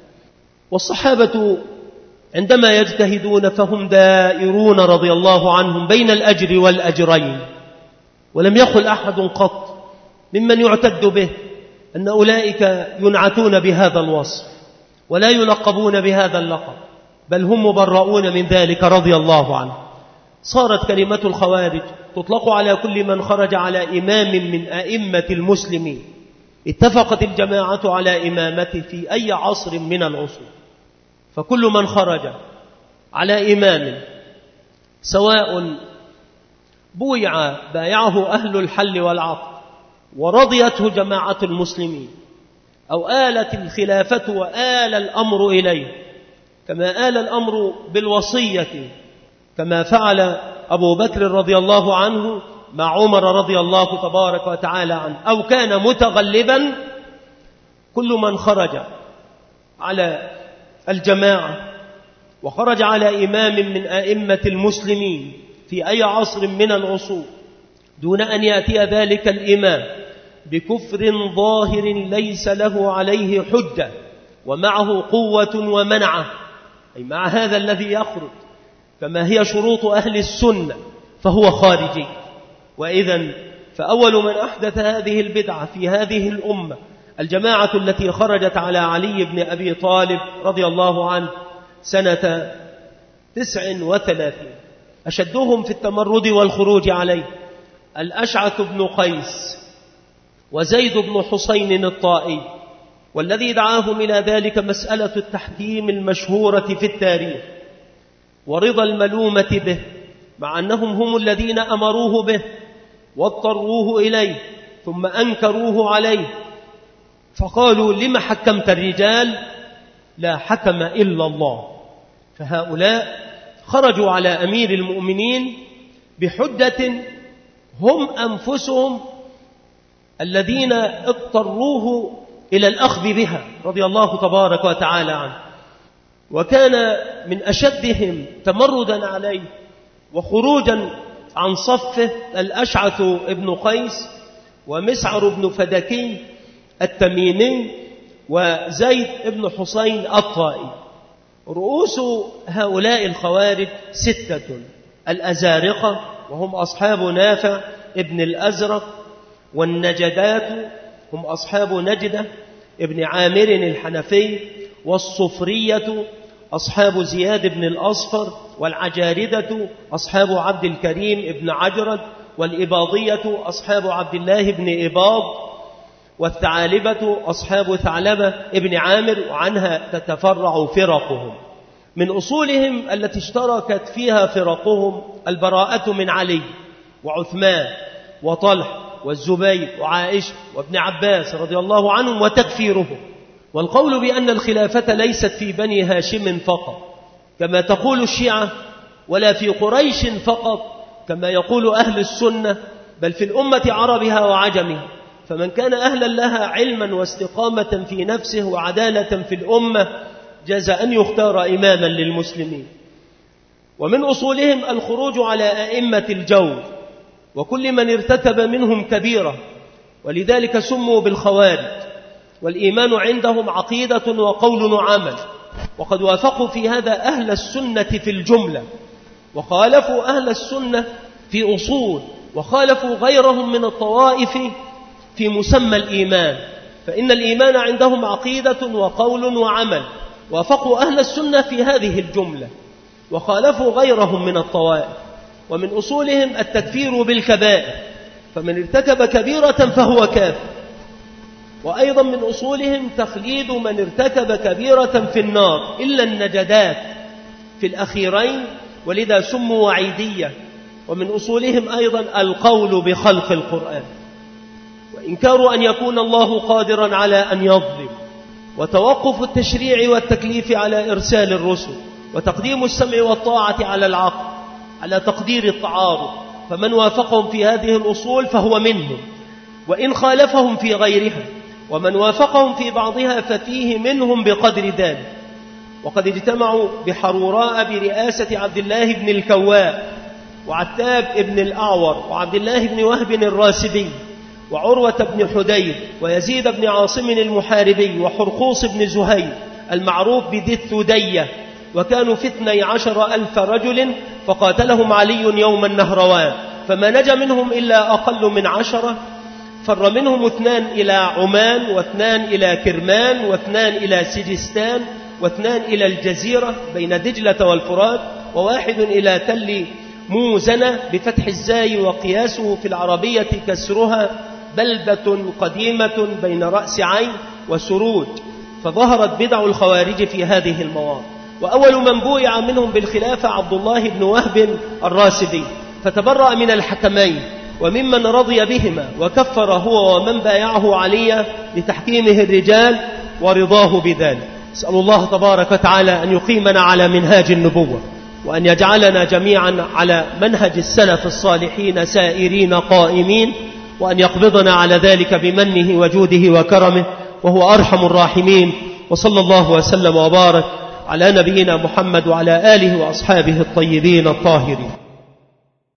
والصحابة عندما يجتهدون فهم دائرون رضي الله عنهم بين الأجر والأجرين، ولم يخل أحد قط ممن يعتد به أن أولئك ينعتون بهذا الوصف ولا يلقبون بهذا اللقب، بل هم مبرؤون من ذلك رضي الله عنه. صارت كلمة الخوارج تطلق على كل من خرج على إمام من أئمة المسلمين اتفقت الجماعة على إمامته في أي عصر من العصور، فكل من خرج على إمام سواء بايعه أهل الحل والعقد ورضيته جماعة المسلمين، أو آلت الخلافة وآل الأمر إليه، كما آل الأمر بالوصية كما فعل أبو بكر رضي الله عنه مع عمر رضي الله تبارك وتعالى عنه أو كان متغلبا، كل من خرج على الجماعة وخرج على إمام من أئمة المسلمين في أي عصر من العصور دون أن يأتي ذلك الإمام بكفر ظاهر ليس له عليه حجة ومعه قوة ومنعة، أي مع هذا الذي يخرج كما هي شروط أهل السنة، فهو خارجي. وإذن فأول من أحدث هذه البدعة في هذه الأمة الجماعة التي خرجت على علي بن أبي طالب رضي الله عنه سنة 39. أشدهم في التمرد والخروج عليه الأشعث بن قيس وزيد بن حسين الطائي، والذي دعاهم إلى ذلك مسألة التحكيم المشهورة في التاريخ ورضا الملومة به، مع أنهم هم الذين أمروه به واضطروه إليه ثم أنكروه عليه، فقالوا لما حكمت الرجال؟ لا حكم إلا الله. فهؤلاء خرجوا على أمير المؤمنين بحجة هم أنفسهم الذين اضطروه إلى الأخذ بها رضي الله تبارك وتعالى عنه. وكان من أشدهم تمردا عليه وخروجا عن صفه الأشعث بن قيس ومسعر بن فدكي التميمي وزيد بن حسين الطائي. رؤوس هؤلاء الخوارج 6: الأزارقة وهم أصحاب نافع ابن الأزرق، والنجدات هم أصحاب نجدة ابن عامر الحنفي، والصفرية أصحاب زياد بن الأصفر، والعجاردة أصحاب عبد الكريم ابن عجرد، والإباضية أصحاب عبد الله بن إباض، والثعالبة أصحاب ثعلبة ابن عامر، وعنها تتفرع فرقهم. من أصولهم التي اشتركت فيها فرقهم البراءة من علي وعثمان وطلح والزبير وعائشة وابن عباس رضي الله عنهم وتكفيرهم، والقول بأن الخلافة ليست في بني هاشم فقط كما تقول الشيعة، ولا في قريش فقط كما يقول أهل السنة، بل في الأمة عربها وعجمها. فمن كان أهلا لها علما واستقامة في نفسه وعدالة في الأمة جاز أن يختار إماما للمسلمين. ومن أصولهم الخروج على أئمة الجور وكل من ارتكب منهم كبيرة، ولذلك سموا بالخوارج. والإيمان عندهم عقيدة وقول وعمل، وقد وافقوا في هذا أهل السنة في الجملة، وخالفوا أهل السنة في أصول، وخالفوا غيرهم من الطوائف في مسمى الإيمان. فإن الإيمان عندهم عقيدة وقول وعمل، وافقوا أهل السنة في هذه الجملة وخالفوا غيرهم من الطوائف. ومن أصولهم التكفير بالكبائر، فمن ارتكب كبيرة فهو كافر. وأيضا من أصولهم تخليد من ارتكب كبيرة في النار إلا النجدات في الأخيرين، ولذا سموا وعيدية. ومن أصولهم أيضا القول بخلق القرآن، وإنكار أن يكون الله قادرا على أن يظلم، وتوقف التشريع والتكليف على إرسال الرسل، وتقديم السمع والطاعة على العقل على تقدير التعارض. فمن وافقهم في هذه الأصول فهو منهم، وإن خالفهم في غيرها، ومن وافقهم في بعضها ففيه منهم بقدر ذلك. وقد اجتمعوا بحروراء برئاسة عبد الله بن الكواء وعتاب بن الأعور وعبد الله بن وهب الراسبي وعروة بن حدير ويزيد بن عاصم المحاربي وحرقوس بن زهير المعروف بذي الثدية، وكانوا 12,000 رجل، فقاتلهم علي يوم النهروان، فما نجا منهم إلا أقل من 10. فر منهم 2 إلى عمان، و2 إلى كرمان، و2 إلى سجستان، و2 إلى الجزيرة بين دجلة والفرات، و1 إلى تل موزنة بفتح الزاي، وقياسه في العربية كسرها، بلدة قديمة بين رأس عين وسروج. فظهرت بدع الخوارج في هذه المواضع. وأول من بويع منهم بالخلافة عبد الله بن وهب الراسبي، فتبرأ من الحكمين وممن رضي بهما، وكفر هو ومن بايعه عليا لتحكيمه الرجال ورضاه بذلك. أسأل الله تبارك وتعالى أن يقيمنا على منهاج النبوة وأن يجعلنا جميعا على منهج السلف الصالحين سائرين قائمين، وأن يقبضنا على ذلك بمنه وجوده وكرمه وهو أرحم الراحمين. وصلى الله وسلم وبارك على نبينا محمد وعلى آله وأصحابه الطيبين الطاهرين.